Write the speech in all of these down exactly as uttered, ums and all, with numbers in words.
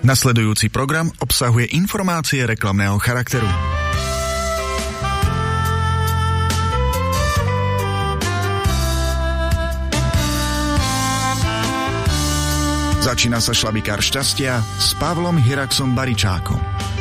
Nasledujúci program obsahuje informácie reklamného charakteru. Začína sa šlabikár šťastia s Pavlom Hiraxom Baričákom.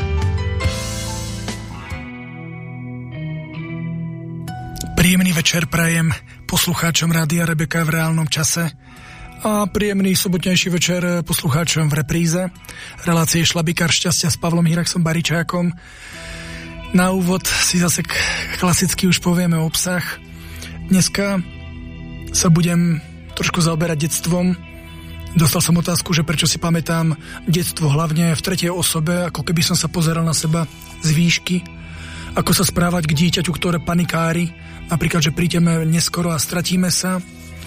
Príjemný večer prajem poslucháčom Rádia Rebeka v reálnom čase a príjemný sobotnejší večer poslucháčom v repríze relácie Šlabikár šťastia s Pavlom Hiraxom Baričákom. Na úvod si zase klasicky už povieme obsah. Dneska sa budem trošku zaoberať detstvom. Dostal som otázku, že prečo si pamätám detstvo hlavne v tretej osobe, ako keby som sa pozeral na seba z výšky, ako sa správať k dieťaťu, ktoré panikári, napríklad, že prídeme neskoro a stratíme sa.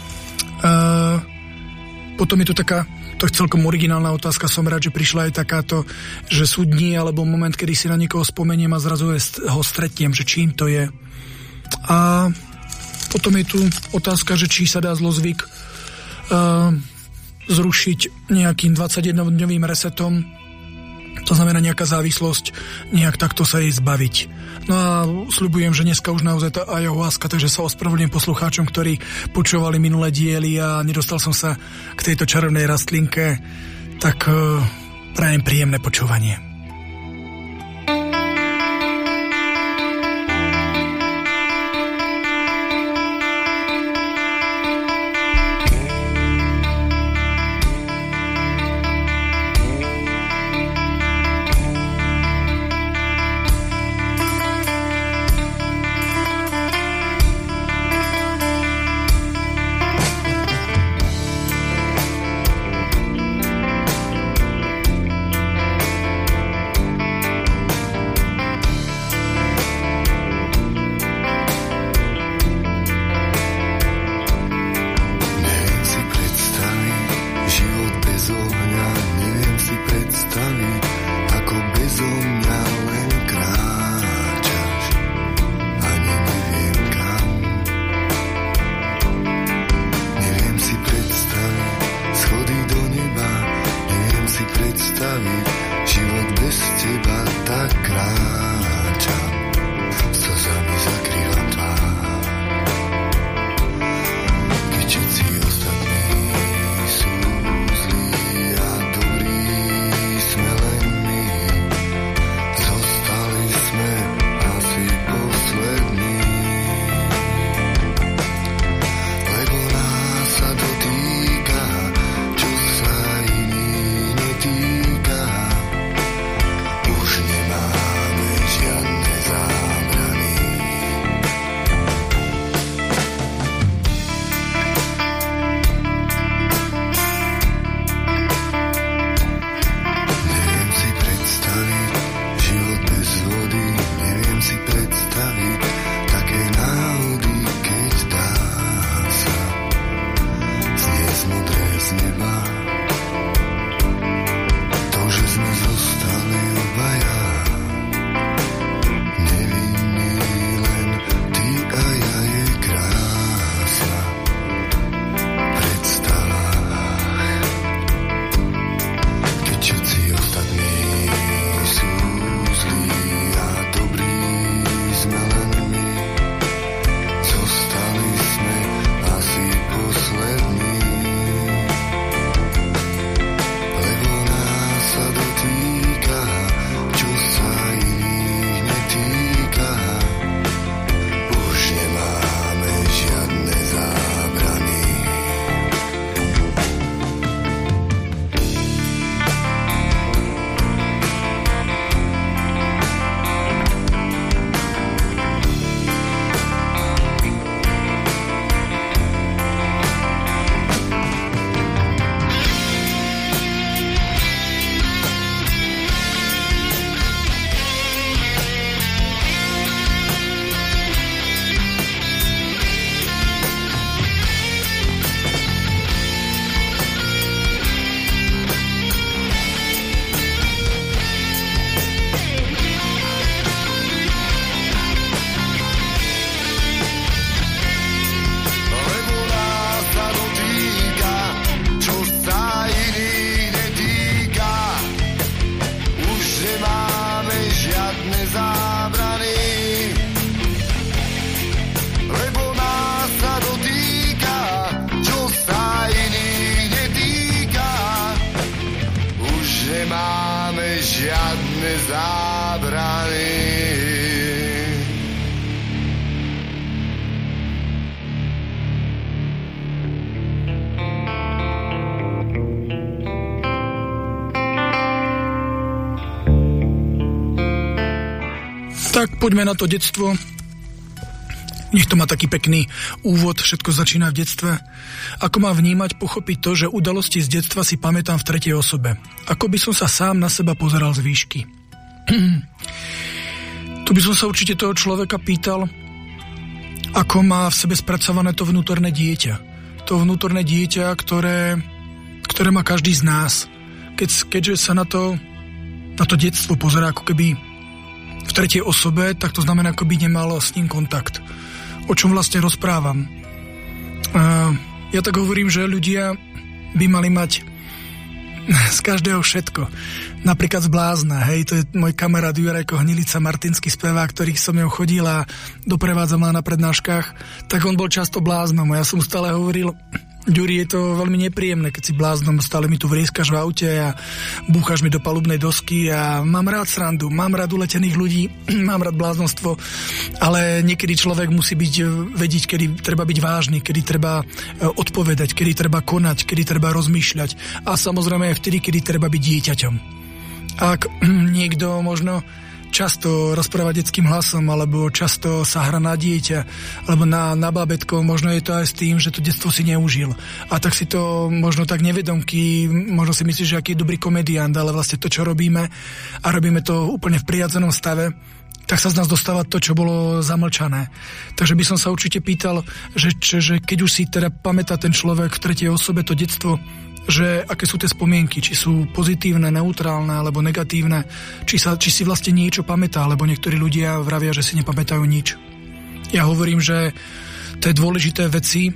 Uh, potom je tu taká, to je celkom originálna otázka, som rád, že prišla aj takáto, že sú dni alebo moment, kedy si na niekoho spomeniem a zrazu ho stretnem, že čím to je. A potom je tu otázka, že či sa dá zlozvyk uh, zrušiť nejakým dvadsaťjednodňovým resetom, to znamená nejaká závislosť, nejak takto sa jej zbaviť. No a sľubujem, že dneska už naozaj tá ayahuasca, takže sa ospravedlňujem poslucháčom, ktorí počúvali minulé diely a nedostal som sa k tejto čarovnej rastlinke, tak uh, prajem príjemné počúvanie. Týka zábrany. Tak poďme na to detstvo. Nech to má taký pekný úvod, všetko začína v detstve. Ako mám vnímať, pochopiť to, že udalosti z detstva si pamätám v tretej osobe. Ako by som sa sám na seba pozeral z výšky. Tu by som sa určite toho človeka pýtal, ako má v sebe spracované to vnútorné dieťa. To vnútorné dieťa, ktoré, ktoré má každý z nás. Keď, keďže sa na to, na to detstvo pozerá ako keby v tretej osobe, tak to znamená, ako by nemal s ním kontakt. O čom vlastne rozprávam? Uh, ja tak hovorím, že ľudia by mali mať z každého všetko. Napríklad z blázna, hej, to je môj kamarát Jurajko Hnilica, martinský spevák, ktorý som ňou chodil a doprevádzam na prednáškach, tak on bol často bláznom. Ja som stále hovoril, Ďuri, je to veľmi nepríjemné, keď si bláznom, stále mi tu vrieskaš v aute a búchaš mi do palubnej dosky a mám rád srandu, mám rád uletených ľudí, mám rád bláznostvo, ale niekedy človek musí byť, vedieť, kedy treba byť vážny, kedy treba odpovedať, kedy treba konať, kedy treba rozmýšľať a samozrejme aj vtedy, kedy treba byť dieťaťom. Ak niekto možno často rozpráva detským hlasom, alebo často sa hrá na dieťa, alebo na, na bábätko, možno je to aj s tým, že to detstvo si neužil. A tak si to možno tak nevedomky, možno si myslíš, že aký je dobrý komediant, ale vlastne to, čo robíme, a robíme to úplne v prirodzenom stave, tak sa z nás dostáva to, čo bolo zamlčané. Takže by som sa určite pýtal, že, že keď už si teda pamätá ten človek v tretej osobe to detstvo, že aké sú tie spomienky, či sú pozitívne, neutrálne alebo negatívne, či, sa, či si vlastne niečo pamätá, lebo niektorí ľudia vravia, že si nepamätajú nič. Ja hovorím, že tie dôležité veci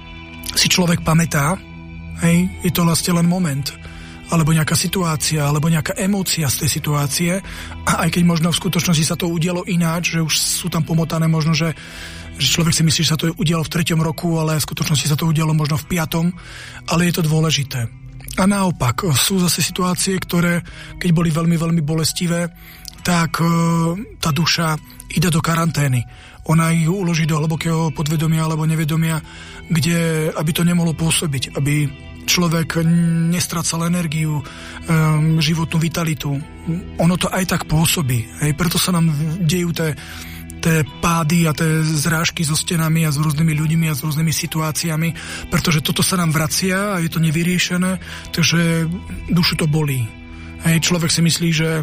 si človek pamätá, hej, je to vlastne len moment, alebo nejaká situácia, alebo nejaká emócia z tej situácie, a aj keď možno v skutočnosti sa to udialo ináč, že už sú tam pomotané možno, že že človek si myslí, že sa to udialo v treťom roku, ale v skutočnosti sa to udialo možno v piatom, ale je to dôležité. A naopak, sú zase situácie, ktoré, keď boli veľmi, veľmi bolestivé, tak tá duša ide do karantény. Ona ich uloží do hlbokého podvedomia alebo nevedomia, kde, aby to nemohlo pôsobiť, aby človek nestracal energiu, životnú vitalitu. Ono to aj tak pôsobí. Hej? Preto sa nám dejú tie tie pády a tie zrážky so stenami a s rôznymi ľuďmi a s rôznymi situáciami, pretože toto sa nám vracia a je to nevyriešené, takže dušu to bolí. Hej, človek si myslí, že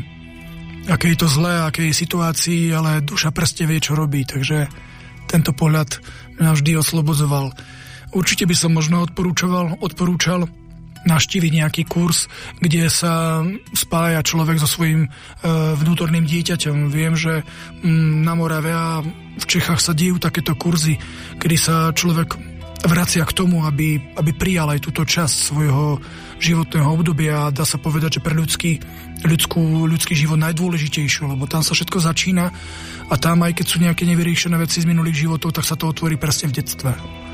aké je to zlé, aké je situácii, ale duša prste vie, čo robí, takže tento pohľad mňa vždy oslobodzoval. Určite by som možno odporúčoval, odporúčal navštíviť nejaký kurz, kde sa spája človek so svojím e, vnútorným dieťaťom. Viem, že m, na Morave a v Čechách sa dejú takéto kurzy, kedy sa človek vracia k tomu, aby, aby prijal aj túto časť svojho životného obdobia a dá sa povedať, že pre ľudský, ľudskú, ľudský život najdôležitejšiu, lebo tam sa všetko začína a tam, aj keď sú nejaké nevyriešené veci z minulých životov, tak sa to otvorí presne v detstve.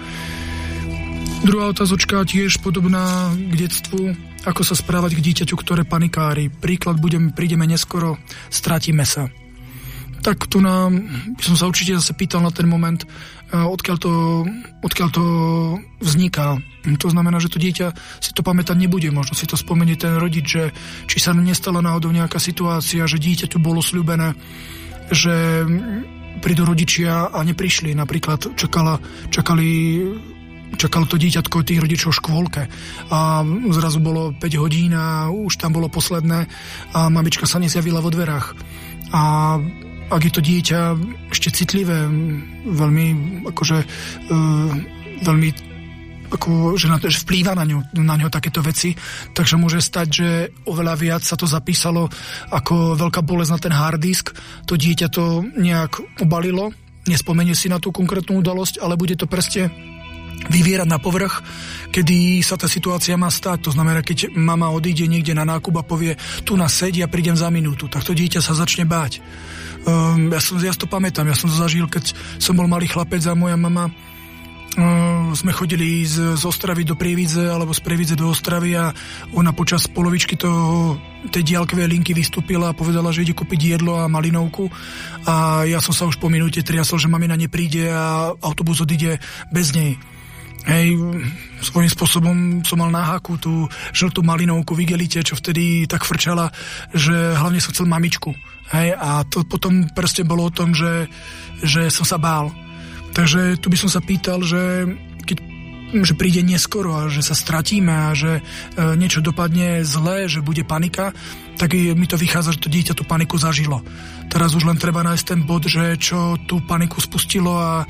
Druhá otázočka tiež podobná k detstvu, ako sa správať k dieťaťu, ktoré panikári. Príklad, budem, prídeme neskoro, stratíme sa. Tak tu nám, by som sa určite zase pýtal na ten moment, odkiaľ to, odkiaľ to vzniká. To znamená, že to dieťa si to pamätať nebude. Možno si to spomenie ten rodič, že či sa nestala náhodou nejaká situácia, že dieťaťu bolo sľúbené, že prídu rodičia a neprišli. Napríklad čakala, čakali... Čakalo to dieťatko tých rodičov v škôlke a zrazu bolo päť hodín a už tam bolo posledné a mamička sa nezjavila vo dverách. A ak je to dieťa ešte citlivé, veľmi akože e, veľmi ako, že, na to, že vplýva na ňu, na ňu takéto veci, takže môže stať, že oveľa viac sa to zapísalo ako veľká bolesť na ten hard disk. To dieťa to nejak obalilo, nespomenie si na tú konkrétnu udalosť, ale bude to proste vyvierať na povrch, kedy sa tá situácia má stať. To znamená, keď mama odíde niekde na nákup a povie, tu nás sedí a prídem za minútu, tak to dieťa sa začne báť. Um, ja, som, ja to pamätám, ja som to zažil, keď som bol malý chlapec a moja mama sme chodili z, z Ostravy do Prievidze alebo z Prievidze do Ostravy a ona počas polovičky toho, tej diaľkovej linky vystúpila a povedala, že ide kúpiť jedlo a malinovku a ja som sa už po minúte triasol, že mamina nepríde a autobus odíde bez nej. Hej, svojím spôsobom som mal na háku tú žltú malinovku v igelite, čo vtedy tak frčala, že hlavne som chcel mamičku. Hej, a to potom proste bolo o tom, že, že som sa bál. Takže tu by som sa pýtal, že keď že príde neskoro a že sa stratíme a že e, niečo dopadne zle, že bude panika, tak mi to vychádza, že to dieťa tú paniku zažilo. Teraz už len treba nájsť ten bod, že čo tú paniku spustilo a e,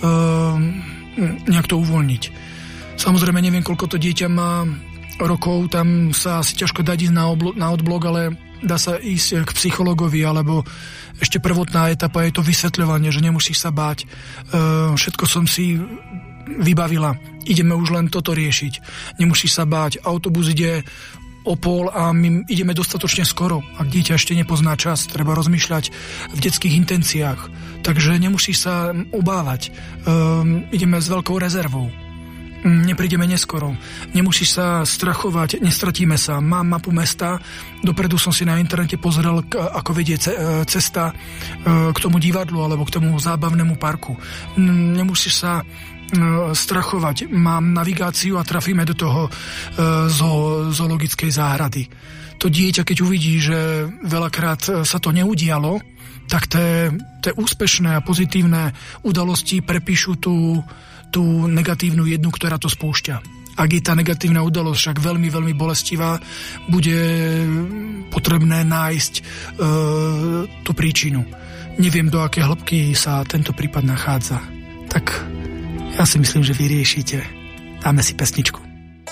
nejak to uvoľniť. Samozrejme neviem, koľko to dieťa má rokov, tam sa asi ťažko dá ísť na, oblo- na odblok, ale dá sa ísť k psychologovi, alebo ešte prvotná etapa je to vysvetľovanie, že nemusíš sa báť. E, všetko som si vybavila. Ideme už len toto riešiť. Nemusíš sa báť. Autobus ide o pol a my ideme dostatočne skoro. Ak dieťa ešte nepozná čas, treba rozmýšľať v detských intenciách. Takže nemusíš sa obávať. E, ideme s veľkou rezervou. Neprídeme neskoro. Nemusíš sa strachovať, nestratíme sa. Mám mapu mesta, dopredu som si na internete pozrel, ako vedie cesta k tomu divadlu alebo k tomu zábavnému parku. Nemusíš sa strachovať. Mám navigáciu a trafíme do toho zo, zoologickej záhrady. To dieťa, keď uvidí, že veľakrát sa to neudialo, tak tie, tie úspešné a pozitívne udalosti prepíšu tú tú negatívnu jednu, ktorá to spúšťa. Ak je tá negatívna udalosť však veľmi, veľmi bolestivá, bude potrebné nájsť e, tú príčinu. Neviem, do aké hĺbky sa tento prípad nachádza. Tak ja si myslím, že vyriešite. Dáme si pesničku.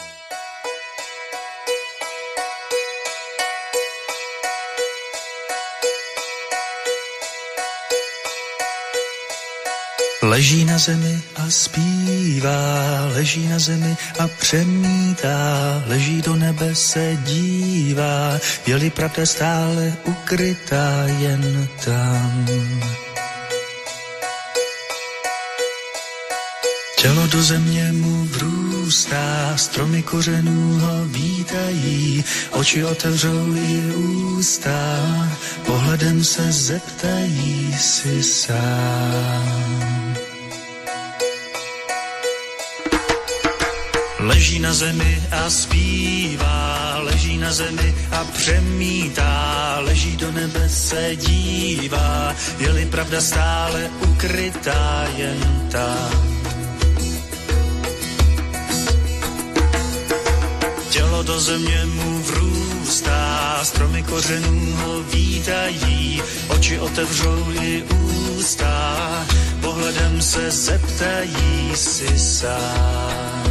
Leží na zemi a zpívá, leží na zemi a přemítá, leží do nebe se dívá, je-li pravda stále ukrytá jen tam. Tělo do země mu vrůstá, stromy kořenů ho vítají, oči otevřou i ústa, pohledem se zeptají si sám. Leží na zemi a zpívá, leží na zemi a přemítá, leží do nebe se dívá, je-li pravda stále ukrytá jen tam. Tělo do země mu vrůstá, stromy kořenů ho vítají, oči otevřou i ústa, pohledem se zeptají si sám.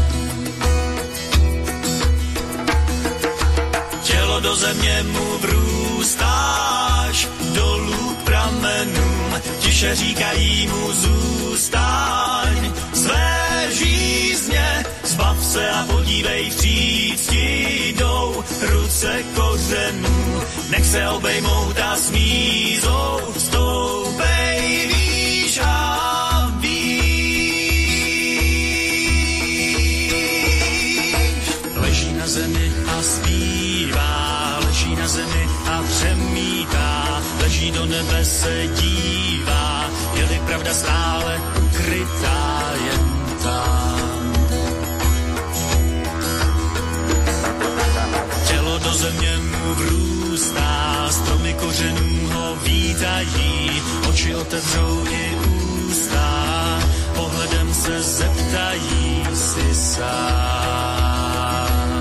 Tělo do země mu vrůstáš, dolů k pramenům, tiše říkají mu zůstaň, své žízně, zbav se a podívej vstříc, ti jdou ruce kořenů, nech se obejmout a smízou, stoupej výš a výš. Leží na zemi a zpívá, leží na zemi a přemítá, leží do nebe se dívá, je-li pravda stále ukrytá jen tam. Tělo do země mu vrůstá, stromy kořenů ho vítají, oči otevřou i ústa, pohledem se zeptají si sám.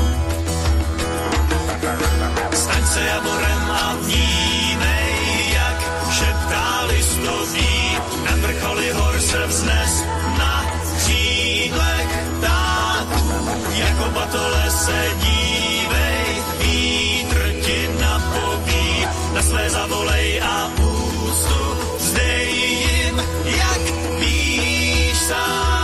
Staň se javorem a vnímej, jak šeptá listoví, na vrcholy hor se vznes, na křídlech ptáků, jako batole se dívej, vítr ti napoví, na své zavolej a ústup vzdej jim, jak víš sám.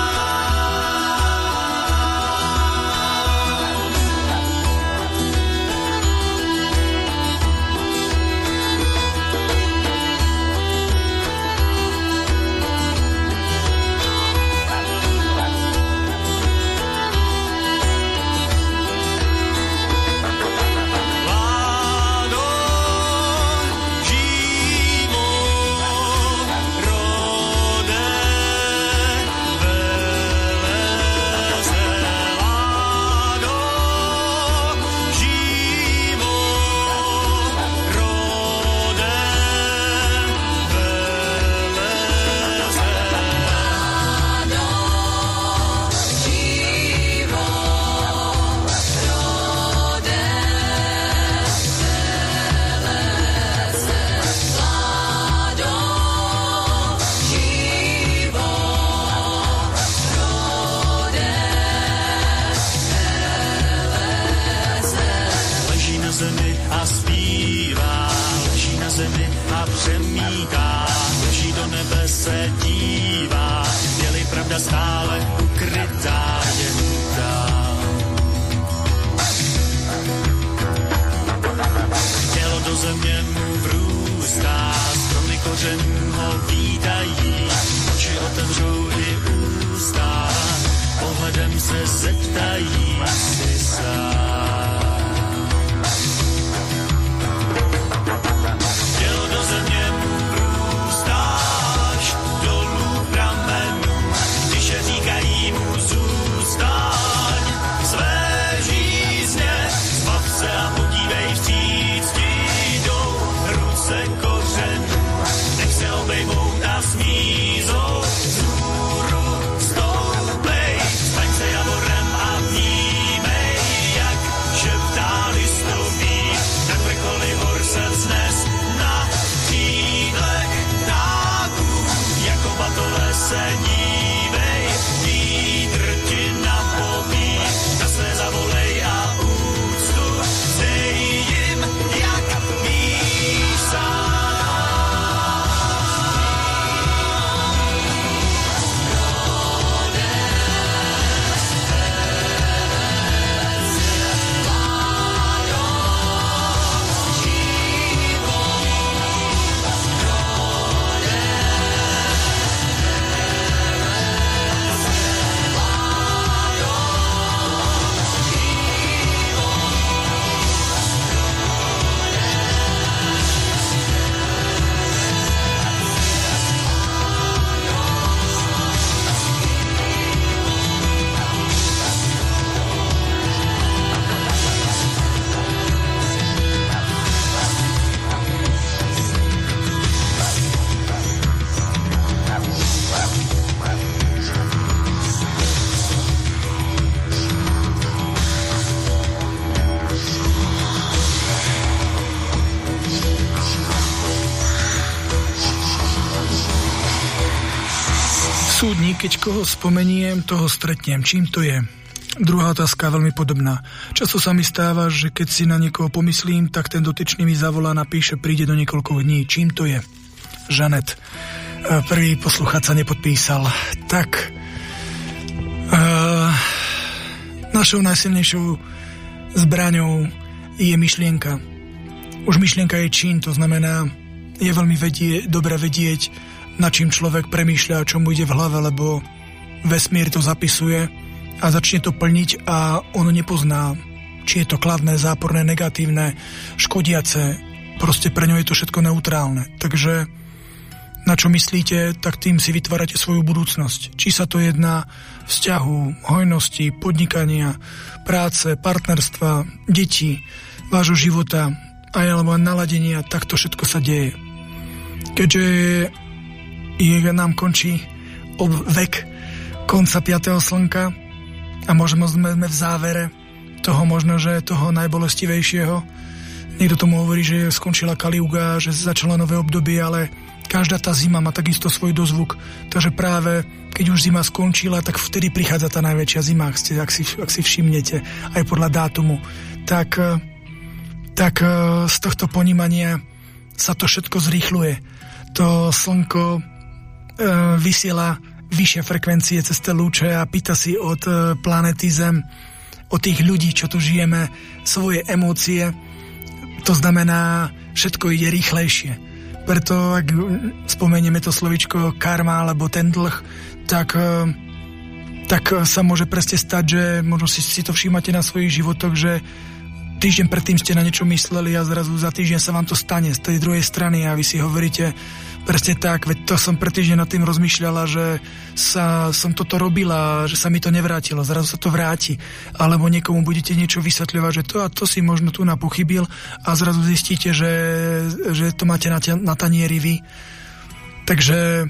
země mu vrůstá, stromy kořenů ho vítají, oči otevřou i ústa, pohledem se zeptají si sám. Děl do země mu vrůstáš, dolů pramenů, když je říkají mu zůstaň, své žízně, zbav se a podívej vstříc, ti jdou ruce kořenů, nech se obejmout a smízou, vzhůru stoupej, staň se javorem a vnímej, jak šeptá listoví, tak vrcholy hor se vznes na křídlech ptáků, jako batole se dívej, vítr ti napoví, na své zavolej a úctu zdej jim, jak víš sám. Súdnik, keď koho spomeniem, toho stretnem. Čím to je? Druhá otázka, veľmi podobná. Často sa mi stáva, že keď si na niekoho pomyslím, tak ten dotyčný mi zavolá, napíše, príde do niekoľko dní. Čím to je? Žanet. Prvý poslucháč sa nepodpísal. Tak. Uh, našou najsilnejšou zbraňou je myšlienka. Už myšlienka je čin, to znamená, je veľmi vedie, dobre vedieť, nad čím človek premýšľa, čo mu ide v hlave, lebo vesmír to zapisuje a začne to plniť a ono nepozná, či je to kladné, záporné, negatívne, škodiace. Proste pre ňo je to všetko neutrálne. Takže na čo myslíte, tak tým si vytvárate svoju budúcnosť. Či sa to jedná vzťahu, hojnosti, podnikania, práce, partnerstva, detí, vášho života, aj alebo naladenia, tak to všetko sa deje. Keďže je, nám končí ob vek konca piateho slnka a možno sme v závere toho možno, že toho najbolestivejšieho. Niekto tomu hovorí, že skončila Kaliuga, že začala nové obdobie, ale každá tá zima má takisto svoj dozvuk. Takže práve keď už zima skončila, tak vtedy prichádza tá najväčšia zima, ak si, ak si, ak si všimnete, aj podľa dátumu. Tak, tak z tohto ponímania sa to všetko zrýchľuje. To slnko vysiela vyššie frekvencie cez tie lúče a pýta si od planety Zem, od tých ľudí, čo tu žijeme, svoje emócie. To znamená, všetko ide rýchlejšie. Preto, ak spomenieme to slovičko karma alebo ten dlh, tak, tak sa môže presne stať, že možno si, si to všímate na svojich životoch, že týždeň predtým ste na niečo mysleli a zrazu za týždeň sa vám to stane z tej druhej strany a vy si hovoríte presne tak, veď to som pred týždeň nad tým rozmýšľala, že sa, som toto robila, že sa mi to nevrátilo, zrazu sa to vráti. Alebo niekomu budete niečo vysvetľovať, že to a to si možno tu napochybil a zrazu zistíte, že, že to máte na, na tanieri vy. Takže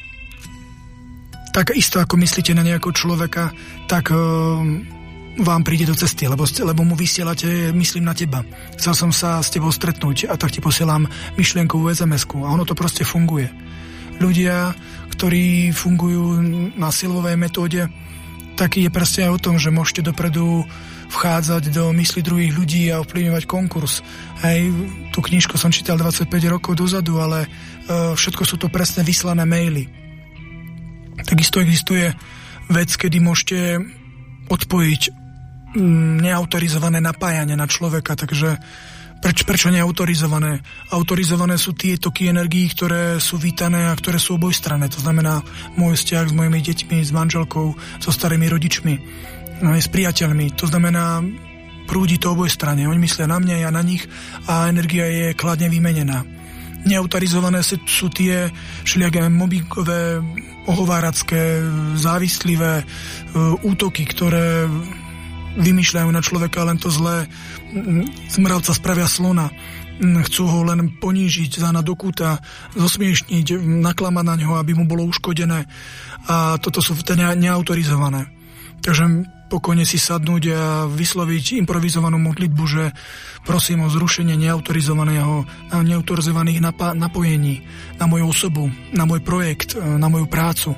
tak isto ako myslíte na nejakého človeka, tak vám príde do cesty, lebo, lebo mu vysielate, myslím na teba. Chcel som sa s tebou stretnúť a tak ti posielam myšlienkovú es em esku a ono to proste funguje. Ľudia, ktorí fungujú na silovej metóde, tak je presne aj o tom, že môžete dopredu vchádzať do mysli druhých ľudí a ovplyvňovať konkurs. Hej, tú knižku som čítal dvadsaťpäť rokov dozadu, ale uh, všetko sú to presne vyslané maily. Takisto existuje vec, kedy môžete odpojiť neautorizované napájanie na človeka, takže Preč, prečo neautorizované? Autorizované sú tie toky energií, ktoré sú vítané a ktoré sú obojstranné. To znamená môj vzťah s mojimi deťmi, s manželkou, so starými rodičmi, s priateľmi. To znamená, prúdi to obojstranne. Oni myslia na mňa, ja na nich a energia je kladne vymenená. Neautorizované sú tie všelijaké mobbingové, ohováracké, závislivé útoky, ktoré vymýšľajú na človeka len to zlé. Z mravca spravia slona. Chcú ho len ponížiť, zána do kúta, zosmiešniť, naklamať na ňo, aby mu bolo uškodené. A toto sú teda neautorizované. Takže pokojne si sadnúť a vysloviť improvizovanú modlitbu, že prosím o zrušenie neautorizovaného, neautorizovaných napa- napojení na moju osobu, na môj projekt, na moju prácu.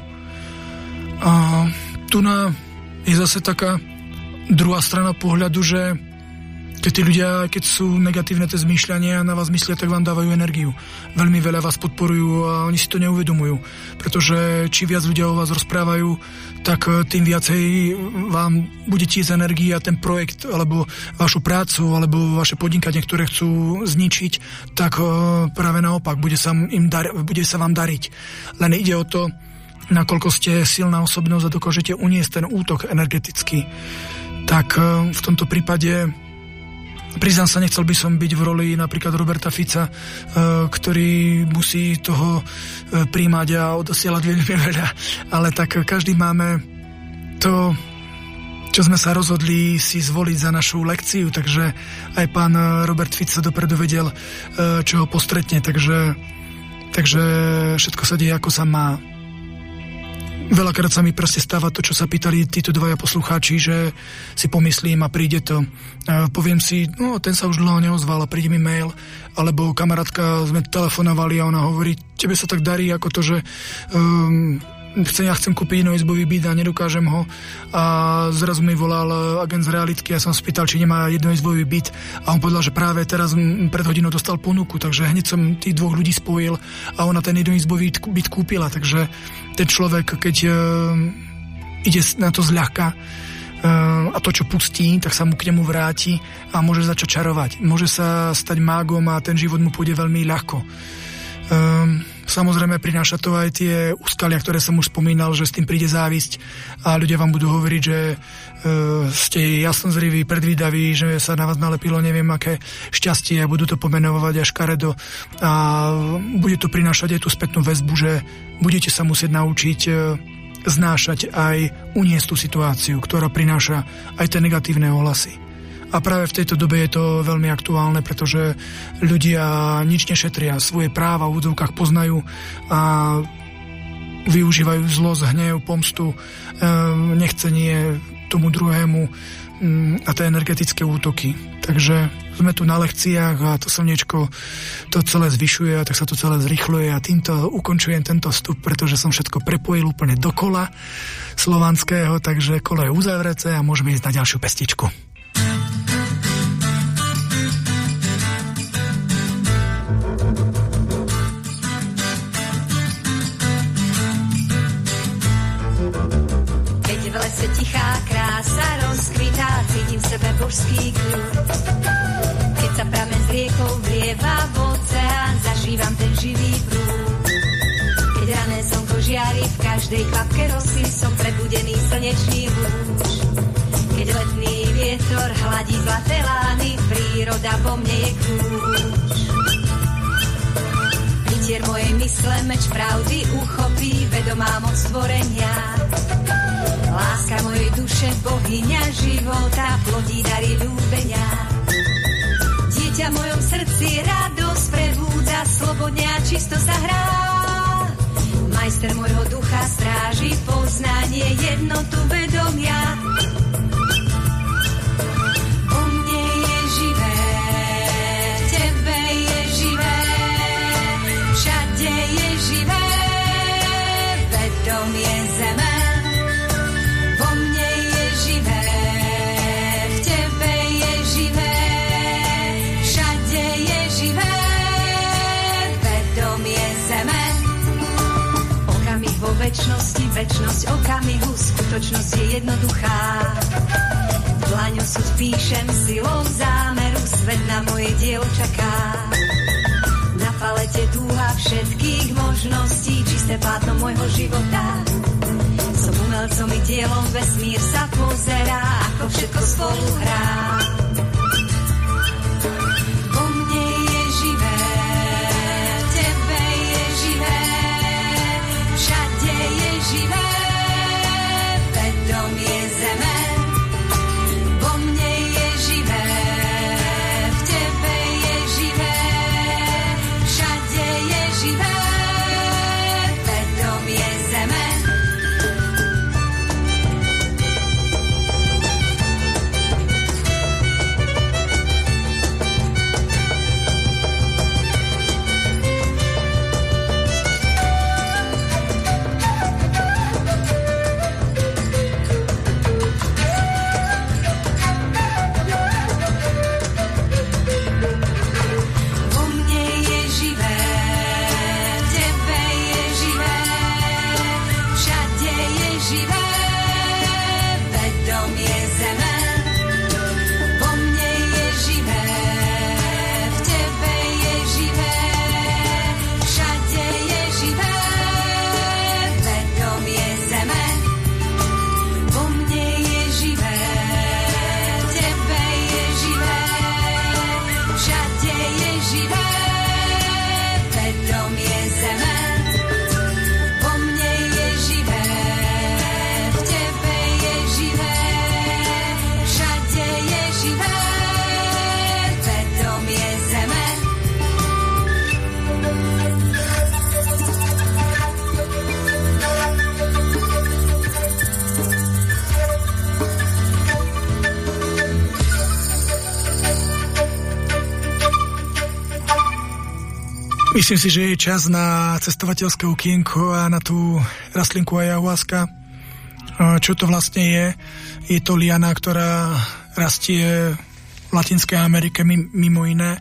A tu na je zase taká druhá strana pohľadu, že keď tí ľudia, keď sú negatívne tie zmýšľania na vás myslia, tak vám dávajú energiu. Veľmi veľa vás podporujú a oni si to neuvedomujú. Pretože či viac ľudia o vás rozprávajú, tak tým viacej vám bude tiesť energii a ten projekt, alebo vašu prácu, alebo vaše podnikanie, ktoré chcú zničiť, tak práve naopak, bude sa, im dar- bude sa vám dariť. Len ide o to, nakoľko ste silná osobnosť a dokážete uniesť ten útok energetický. Tak v tomto prípade priznám sa, nechcel by som byť v roli napríklad Roberta Fica, ktorý musí toho príjmať a odosielať veľmi veľa, ale tak každý máme to, čo sme sa rozhodli si zvoliť za našu lekciu, takže aj pán Robert Fico dopredu vedel, čo ho postretne, takže, takže všetko sa deje, ako sa má. Veľakrát sa mi proste stáva to, čo sa pýtali títo dvaja poslucháči, že si pomyslím a príde to. A poviem si, no ten sa už dlho neozval a príde mi mail, alebo kamarátka, sme telefonovali a ona hovorí, tebe sa tak darí ako to, že um, chcem, ja chcem kúpiť jednoizbový byt a nedokážem ho. A zrazu mi volal agent z realitky a som spýtal, či nemá jednoizbový byt a on povedal, že práve teraz pred hodinou dostal ponuku, takže hneď som tých dvoch ľudí spojil a ona ten jednoizbový byt kúpila, takže ten človek, keď uh, ide na to zľahka uh, a to, čo pustí, tak sa mu k nemu vráti a môže začať čarovať. Môže sa stať mágom a ten život mu pôjde veľmi ľahko. Um, samozrejme prináša to aj tie úskalia, ktoré som už spomínal, že s tým príde závisť a ľudia vám budú hovoriť, že uh, ste jasnozriví, predvídaví, že sa na vás nalepilo neviem aké šťastie a budú to pomenovať až škaredo a bude to prinášať aj tú spätnú väzbu, že budete sa musieť naučiť uh, znášať aj uniesť tú situáciu, ktorá prináša aj tie negatívne ohlasy. A práve v tejto dobe je to veľmi aktuálne, pretože ľudia nič nešetria, svoje práva v úvodzovkách poznajú a využívajú zlosť, hnev, pomstu, nechcenie tomu druhému a tie energetické útoky. Takže sme tu na lekciách a to slniečko to celé zvyšuje a tak sa to celé zrychluje a týmto ukončujem tento vstup, pretože som všetko prepojil úplne do kola slovanského, takže kolo je uzavrece a môžeme ísť na ďalšiu pestičku. Se tichá krása rozkvitá, cítim v sebe božský kľud. Keď sa pramen z riekou vlieva v oceán, zažívam ten živý prúd. Keď rané slnko žiari v každej kvapke rosy, som prebudený slnečný lúč. Keď letný vietor hladí zlaté lány, príroda vo mne je kľúč. Pritier mojej mysle meč pravdy uchopí, vedomá moc stvorenia. Láska mojej duše, bohyňa života, plodí dary ľúbenia. Dieťa v mojom srdci radosť prebúdza, slobodne a čisto sa hrá. Majster môjho ducha stráži poznanie, jednotu vedomia. O mne je živé, v tebe je živé, všade je živé, vedomie zeme. Večnosti, večnosť okamihu, skutočnosť je jednoduchá. Dlaňou súd píšem silou zámeru, svet na moje dielo čaká. Na palete túha všetkých možností, čisté plátno môjho života. Som umelcom i dielom, vesmír sa pozerá, ako všetko spolu hrá. Vo mne je živé, v tebe je živé, všade je živé, vedom je zeme. Vo mne je živé, v tebe je živé, všade je živé, vedom je zeme. Myslím si, že je čas na cestovateľské okienko a na tú rastlinku ayahuasca. Čo to vlastne je? Je to liana, ktorá rastie v Latinskej Amerike mimo iné.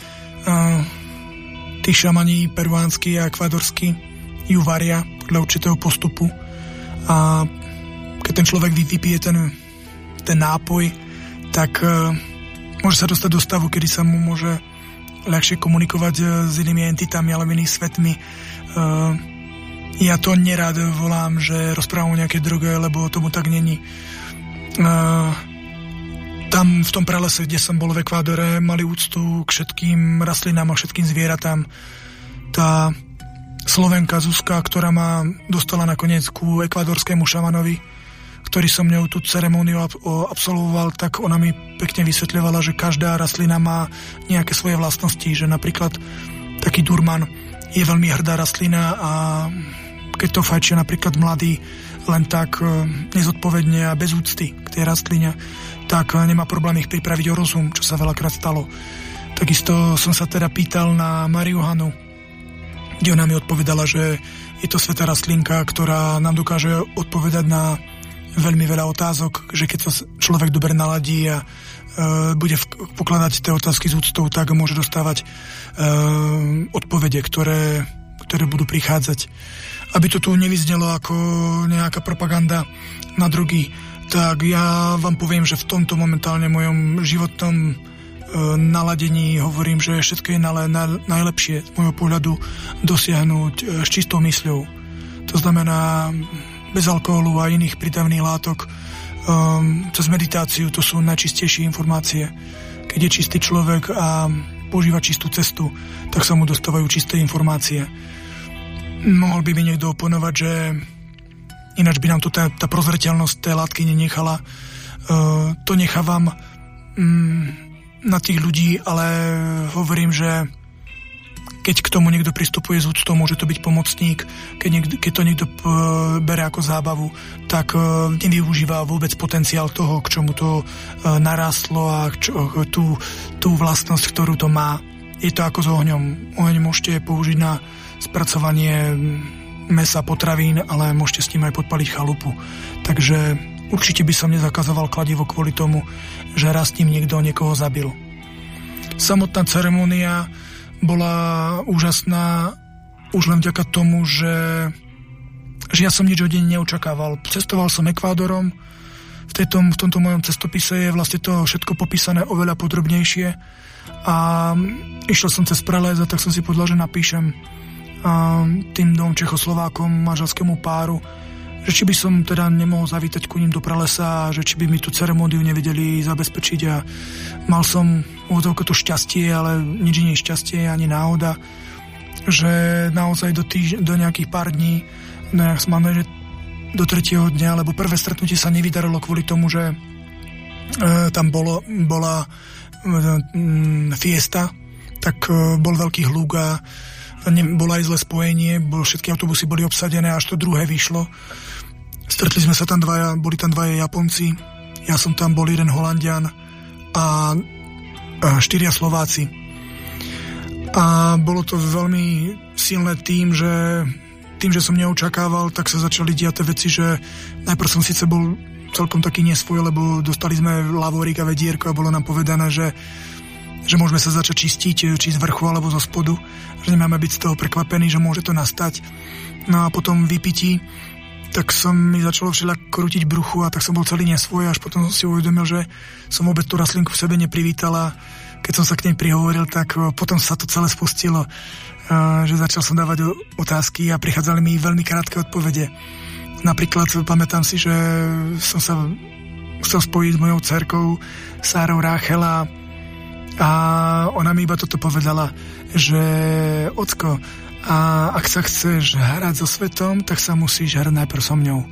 Tí šamani peruánsky a ekvadorskí ju varia podľa určitého postupu. A keď ten človek vypije ten, ten nápoj, tak môže sa dostať do stavu, kedy sa mu môže ľahšie komunikovať s inými entitami alebo inými svetmi. Ja to nerád volám, že rozprávam o nejaké droge, lebo tomu tak není. Tam v tom pralese, kde som bol v Ekvádore, mali úctu k všetkým rastlinám a všetkým zvieratám. Tá Slovenka Zuzka, ktorá ma dostala nakoniec ku ekvádorskému šamanovi, ktorý som mňou tú ceremóniu absolvoval, tak ona mi pekne vysvetľovala, že každá rastlina má nejaké svoje vlastnosti, že napríklad taký durman je veľmi hrdá rastlina a keď to fajčia napríklad mladý len tak nezodpovedne a bez úcty k tej rastline, tak nemá problém ich pripraviť o rozum, čo sa veľakrát stalo. Takisto som sa teda pýtal na marihuanu, kde ona mi odpovedala, že je to svätá rastlinka, ktorá nám dokáže odpovedať na veľmi veľa otázok, že keď sa človek dobre naladí a e, bude v, pokladať tie otázky s úctou, tak môže dostávať e, odpovede, ktoré, ktoré budú prichádzať. Aby to tu nevyznelo ako nejaká propaganda na drogy, tak ja vám poviem, že v tomto momentálne mojom životnom e, naladení hovorím, že všetko je na, na, najlepšie z môjho pohľadu dosiahnuť e, s čistou mysľou. To znamená bez alkoholu a iných prídavných látok. Um, cez meditáciu to sú najčistejšie informácie. Keď je čistý človek a používa čistú cestu, tak sa mu dostávajú čisté informácie. Mohol by mi niekto oponovať, že ináč by nám to tá, tá prozreteľnosť tej látky nenechala. Uh, to nechávam um, na tých ľudí, ale hovorím, že keď k tomu niekto pristupuje s úctou, môže to byť pomocník. Keď, niekto, keď to niekto uh, bere ako zábavu, tak uh, nevyužíva vôbec potenciál toho, k čomu to uh, narástlo a čo, uh, tú, tú vlastnosť, ktorú to má. Je to ako s ohňom. Oheň môžete použiť na spracovanie mesa, potravín, ale môžete s ním aj podpaliť chalupu. Takže určite by som nezakazoval kladivo kvôli tomu, že raz tým niekto niekoho zabil. Samotná ceremónia bola úžasná už len vďaka tomu, že, že ja som nič od nej neočakával. Cestoval som Ekvádorom, v, tejto, v tomto mojom cestopise je vlastne to všetko popísané oveľa podrobnejšie a išiel som cez prelez a tak som si povedal, že napíšem a, tým dvom Čechoslovákom, manželskému páru, že či by som teda nemohol zavítať ku ním do pralesa a že či by mi tú ceremóniu nevedeli zabezpečiť a mal som úvodovko to šťastie, ale nič nie je šťastie ani náhoda, že naozaj do, týž- do nejakých pár dní, no, máme, že do tretieho dňa, lebo prvé stretnutie sa nevydarilo kvôli tomu, že e, tam bolo, bola e, fiesta, tak e, bol veľký hluk a ne, bolo aj zlé spojenie, bol, všetky autobusy boli obsadené, až to druhé vyšlo. Stretli sme sa tam dvaja, boli tam dvaja Japonci, ja som tam bol jeden Holandian a, a štyria Slováci. A bolo to veľmi silné tým, že tým, že som neočakával, tak sa začali diať veci, že najprv som síce bol celkom taký nesvoj, lebo dostali sme lavírik a vedierko a bolo nám povedané, že, že môžeme sa začať čistiť, či z vrchu alebo zo spodu, že nemáme byť z toho prekvapení, že môže to nastať. No a potom vypití, tak som mi začalo všelijak krútiť bruchu a tak som bol celý nesvoj, až potom som si uvedomil, že som vôbec tú rastlinku v sebe neprivítala. Keď som sa k nej prihovoril, tak potom sa to celé spustilo, že začal som dávať otázky a prichádzali mi veľmi krátke odpovede. Napríklad pamätám si, že som sa chcel spojiť s mojou dcerkou Sárou Ráchela a ona mi iba toto povedala, že ocko, a ak sa chceš hrať so svetom, tak sa musíš hrať najprv so mňou.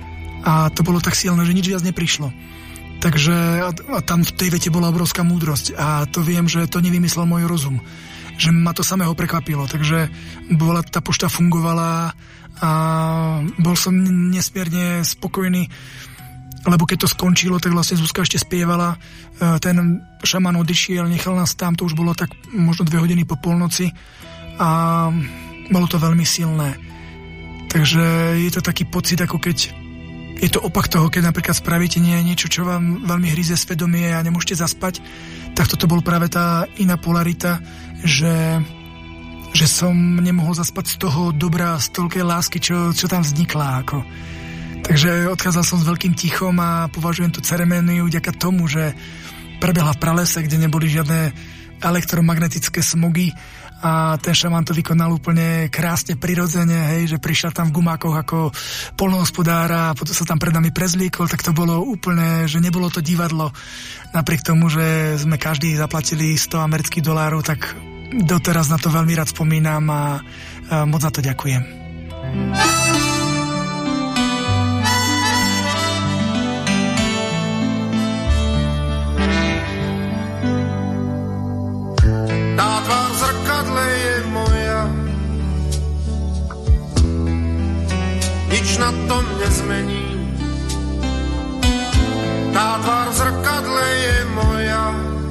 A to bolo tak silné, že nič viac neprišlo. Takže a, a tam v tej vete bola obrovská múdrosť a to viem, že to nevymyslel môj rozum. Že ma to samého prekvapilo, takže bola, tá pošta fungovala a bol som nesmierne spokojný, lebo keď to skončilo, tak vlastne Zuzka ešte spievala, ten šaman odišiel, nechal nás tam, to už bolo tak možno dve hodiny po polnoci a bolo to veľmi silné. Takže je to taký pocit, ako keď je to opak toho, keď napríklad spravíte nie, niečo, čo vám veľmi hryze svedomie a nemôžete zaspať, tak toto bol práve tá iná polarita, že, že som nemohol zaspať z toho dobra, z toľkej lásky, čo, čo tam vznikla. Ako. Takže odchádzal som s veľkým tichom a považujem tú cereméniu vďaka tomu, že prebehla v pralese, kde neboli žiadne elektromagnetické smogy a ten šaman to vykonal úplne krásne, prirodzene, hej, že prišiel tam v gumákoch ako poľnohospodár a potom sa tam pred nami prezliekol, tak to bolo úplne, že nebolo to divadlo. Napriek tomu, že sme každý zaplatili sto amerických dolárov, tak doteraz na to veľmi rád spomínam a, a moc za to ďakujem. Tá tvár v zrkadle je moja, nič na tom nezmení. Tá tvár v zrkadle je moja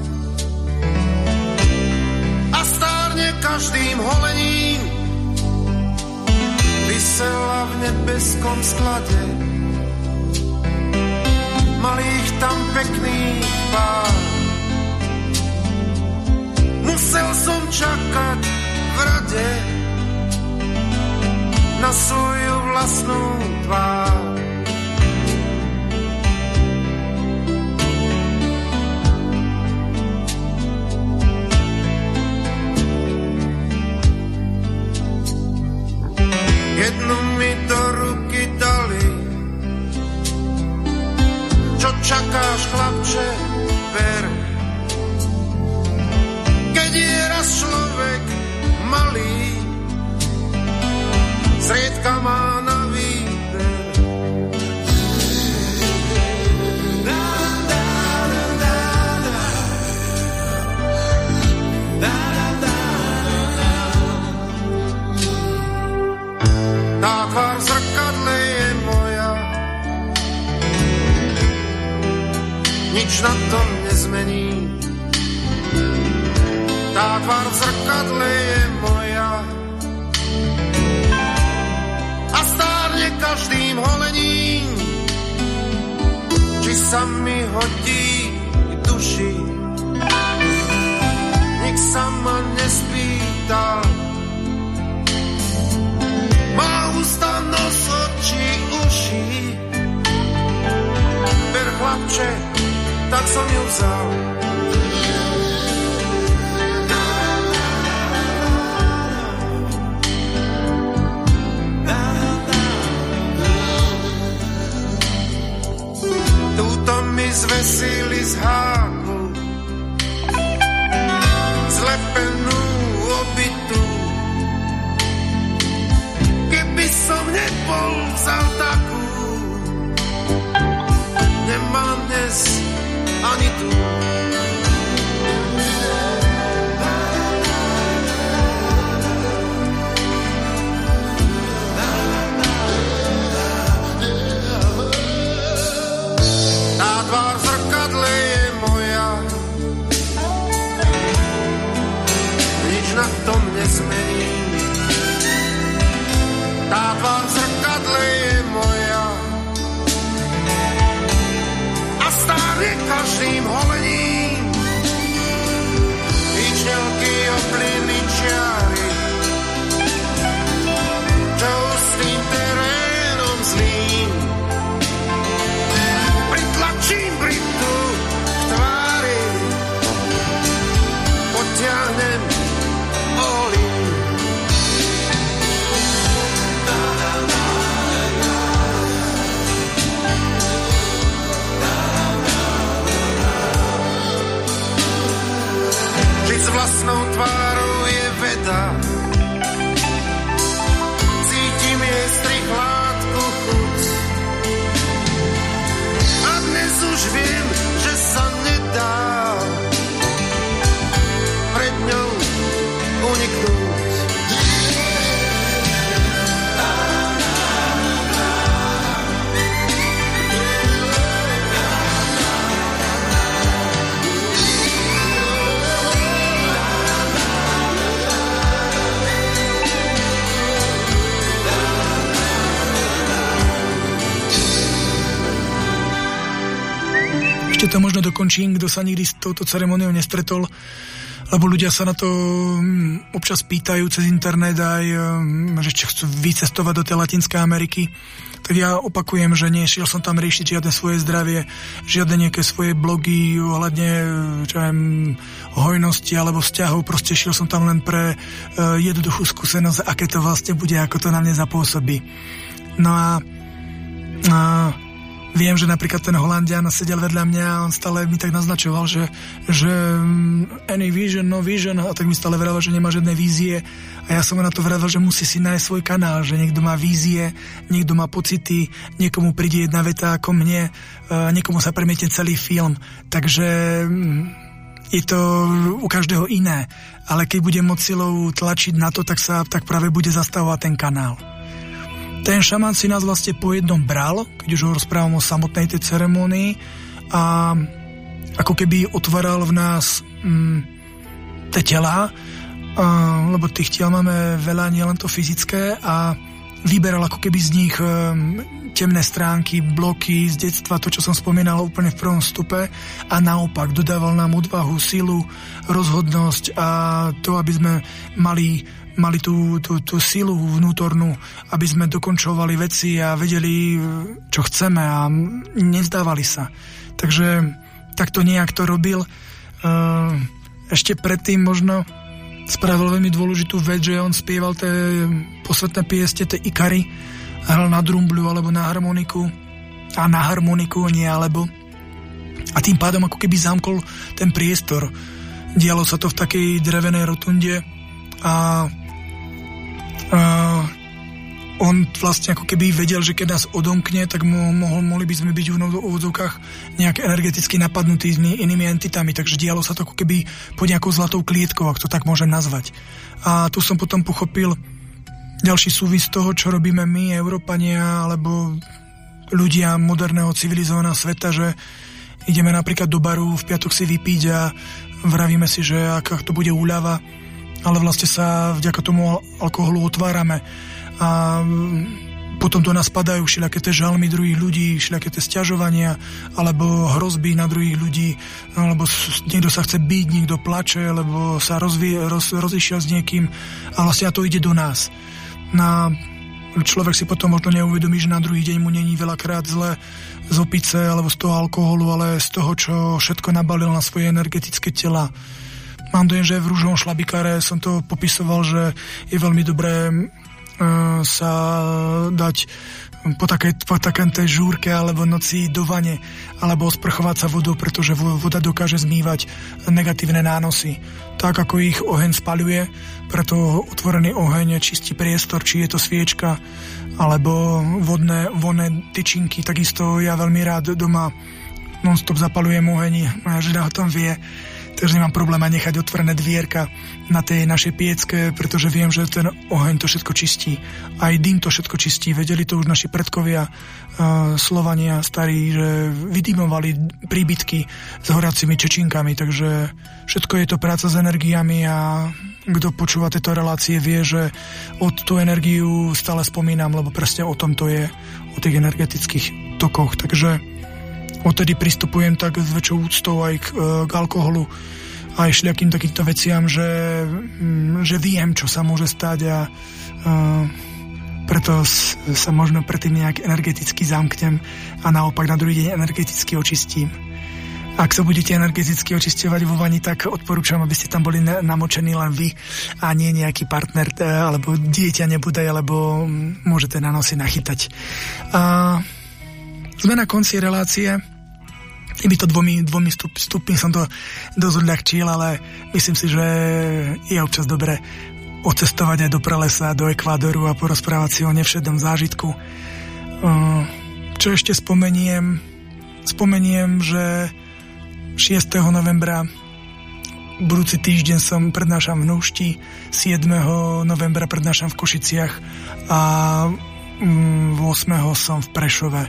a stárne každým holením. Visela v nebeskom sklade, malých tam pekných pár. Musel som čakať v rade na svoju vlastnú tvár. Jednu mi do ruky dali, čo čakáš, chlapče, ver. Keď je raz človek malý, zriedka má na výber. Tá tvár v zrkadle je moja, nič na tom nezmení. Tá tvár v zrkadle je moja a stárne každým holením. Či sa mi hodí k duši, nik sa ma nespýtal. Má ústa, nos, oči, uši, ber tak som ju vzal. Túto mi zvesili z háku zlepenú obytu. Keby som nebol vzal takú, nemám dnes ani tu. Tá tvár v zrkadle je moja, nič na tom nezmením. Tá tvár v zrkadle je moja a stále každým holením. Výčňovky, opliny, čiary, čo s tým terénom zlým. Pritlačím Britu k tvári, potiahnem olím. S vlastnou tvárou je veda, cítim jej strich, látku, chuť. A dnes už viem, že sa nedá pred ňou uniknúť. Ešte to možno dokončím, kto sa nikdy s touto ceremoniou nestretol, lebo ľudia sa na to občas pýtajú cez internet aj, že či chcú vycestovať do tej Latinskej Ameriky. Tak ja opakujem, že nešiel som tam riešiť žiadne svoje zdravie, žiadne nejaké svoje blogy ohľadne čo aj, hojnosti alebo vzťahov. Proste šiel som tam len pre uh, jednoduchú skúsenosť, aké to vlastne bude, ako to na mne zapôsobí. No a uh, viem, že napríklad ten Holandian sedel vedľa mňa a on stále mi tak naznačoval, že, že any vision, no vision, a tak mi stále vravel, že nemá žiadne vízie a ja som na to vravel, že musí si nájsť svoj kanál, že niekto má vízie, niekto má pocity, niekomu príde jedna veta ako mne, niekomu sa premietne celý film, takže je to u každého iné, ale keď bude môcť silou tlačiť na to, tak sa tak práve bude zastavovať ten kanál. Ten šaman si nás vlastne po jednom bral, keď už ho rozprávam o samotnej tej ceremonii a ako keby otváral v nás mm, tie telá, a, lebo tých tiel máme veľa, nielen to fyzické a vyberal ako keby z nich um, temné stránky, bloky z detstva, to, čo som spomínal úplne v prvom stupe a naopak dodával nám odvahu, silu, rozhodnosť a to, aby sme mali mali tú, tú, tú silu vnútornú, aby sme dokončovali veci a vedeli, čo chceme a nevzdávali sa. Takže takto nejak to robil. Ešte predtým možno spravil veľmi dôležitú vec, že on spieval tie posvetné pieste, tie Ikary, hral na drumbľu alebo na harmoniku a na harmoniku, nie alebo. A tým pádom ako keby zamkol ten priestor. Dialo sa to v takej drevenej rotunde a Uh, on vlastne ako keby vedel, že keď nás odomkne, tak mo- mohol, mohli by sme byť v úvodzovkách nejak energeticky napadnutí inými entitami, takže dialo sa to ako keby pod nejakou zlatou klietkou, ak to tak môžem nazvať. A tu som potom pochopil ďalší súvis toho, čo robíme my, Európania, alebo ľudia moderného civilizovaného sveta, že ideme napríklad do baru v piatok si vypiť a vravíme si, že aká to bude úľava, ale vlastne sa vďaka tomu alkoholu otvárame a potom do nás padajú všelijaké tie žalmy druhých ľudí, všelijaké tie sťažovania alebo hrozby na druhých ľudí, alebo niekto sa chce byť, niekto plače, lebo sa rozvie, roz, rozišiel s niekým a vlastne to ide do nás. Na človek si potom možno neuvedomí, že na druhý deň mu není veľakrát zle z opice alebo z toho alkoholu, ale z toho, čo všetko nabalil na svoje energetické tela. Mám dojem, že v Rúžovom šlabikáre som to popisoval, že je veľmi dobré e, sa dať po takej, po takej tej žúrke alebo noci do vane alebo osprchovať sa vodou, pretože voda dokáže zmývať negatívne nánosy. Tak ako ich oheň spaľuje, preto otvorený oheň čistí priestor, či je to sviečka alebo vodné, vodné tyčinky. Takisto ja veľmi rád doma non-stop zapalujem oheň, moja žena o tom vie, takže nemám problém aj nechať otvorené dvierka na tej našej piecke, pretože viem, že ten oheň to všetko čistí. Aj dym to všetko čistí. Vedeli to už naši predkovia, uh, Slovania starí, že vydymovali príbytky s horacími čečinkami, takže všetko je to práca s energiami a kto počúva tieto relácie vie, že od tú energiu stále spomínam, lebo presne o tom to je, o tých energetických tokoch. Takže odtedy pristupujem tak s väčšou úctou aj k, k alkoholu aj šľakým takýmto veciam, že, že viem, čo sa môže stať a, a preto sa možno predtým nejak energeticky zamknem a naopak na druhý deň energeticky očistím. Ak sa budete energeticky očisťovať vo vani, tak odporúčam, aby ste tam boli namočení len vy a nie nejaký partner alebo dieťa nebudaj, alebo môžete na nosy nachytať. A sme na konci relácie. Iby to dvomi, dvomi stup, stupmi som to dosť odľahčil, ale myslím si, že je občas dobre odcestovať aj do pralesa, do Ekvádoru a porozprávať si o nevšednom zážitku. Čo ešte spomeniem? Spomeniem, že šiesteho novembra budúci týždeň som prednášam v Núšti, siedmeho novembra prednášam v Košiciach a ôsmeho som v Prešove.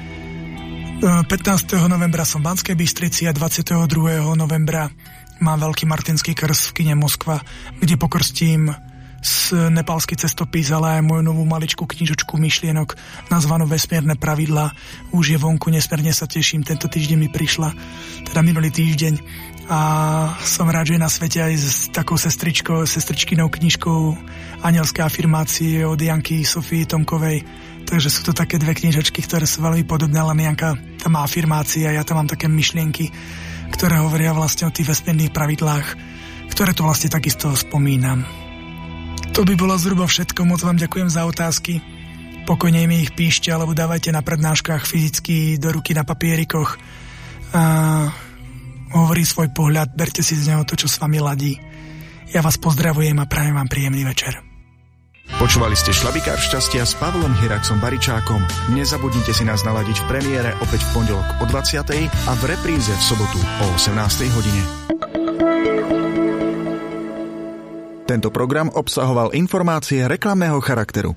pätnásteho novembra som v Banskej Bystrici a dvadsiateho druhého novembra mám veľký martinský krst v kine Moskva, kde pokrstím nepálsky cestopis, ale aj moju novú maličkú knižočku myšlienok nazvanú Vesmierne pravidlá. Už je vonku, nesmierne sa teším, tento týždeň mi prišla, teda minulý týždeň, a som rád, že je na svete aj s takou sestričkou, sestričkinou knižkou Anielské afirmácie od Janky Sofie Tomkovej. Takže sú to také dve knižočky, ktoré sú veľmi podobné, len Janka tam má afirmácie a ja tam mám také myšlienky, ktoré hovoria vlastne o tých vesmírnych pravidlách, ktoré tu vlastne takisto spomínam. To by bolo zhruba všetko, moc vám ďakujem za otázky. Pokojne mi ich píšte, alebo dávajte na prednáškach fyzicky do ruky na papierikoch. A hovorí svoj pohľad, berte si z neho to, čo s vami ladí. Ja vás pozdravujem a prajem vám príjemný večer. Počúvali ste Šlabikár šťastia s Pavlom Hiraxom Baričákom. Nezabudnite si nás naladiť v premiére opäť v pondelok o dvadsiatej a v repríze v sobotu o osemnástej hodine. Tento program obsahoval informácie reklamného charakteru.